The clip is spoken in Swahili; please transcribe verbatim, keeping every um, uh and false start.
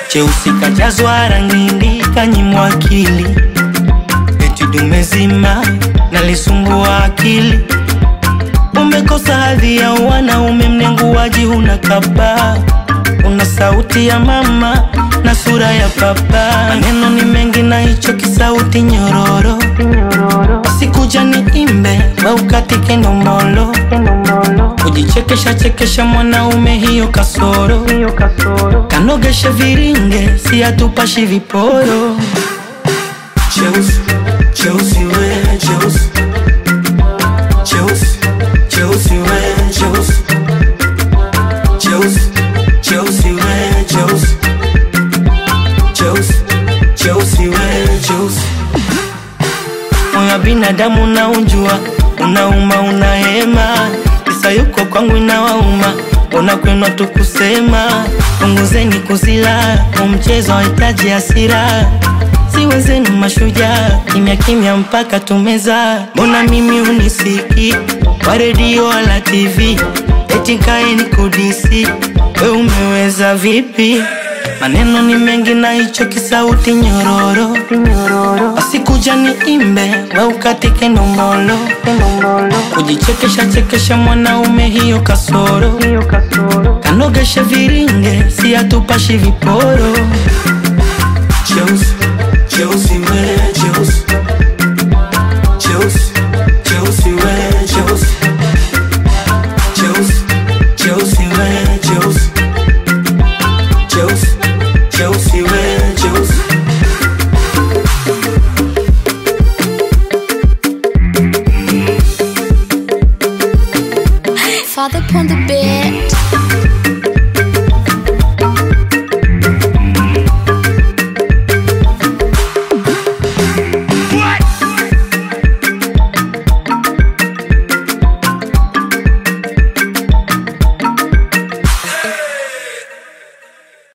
cheusi kajazwa rangi kanyimwa akili, eti dume zima nalisumbua akili. Umekosa hadhi ya wanaume, mnenguaji huna kaba, una sauti ya mama na sura ya papa. Maneno ni mengi na hicho kisauti nyororo, sikuja ni imbe wa ukatike ndomolo. Kujichekesha chekesha mwanaume hiyo kasoro, kanogeshe viringe si atupashi viporo. Cheusi, cheusi we cheusi, cheusi, cheusi we cheusi, cheusi, cheusi we cheusi, cheusi, cheusi we cheusi. Moyo binadamu unaunjua, unauma unahema, kisa yuko kwangu inawauma, unakwenda tu kusema. Punguzeni kuzila, mchezo hahitaji hasira, siwezeni mashujaa, kimya kimya mpaka tumeza. Mbona mimi unisiki, kwa radio wala T V, eti kaeni kudisi, we umeweza vipi? Maneno ni mengi na hicho kisauti nyororo, asikuja ni imbe wa ukatike ndomolo. Kujichekesha chekesha mwanaume hiyo kasoro, kanogeshe viringe si atupashi viporo. Cheusi, cheusi we cheusi, cheusi, cheusi we cheusi, cheusi, cheusi we cheusi, cheusi, cheusi we cheusi. Father upon the bed.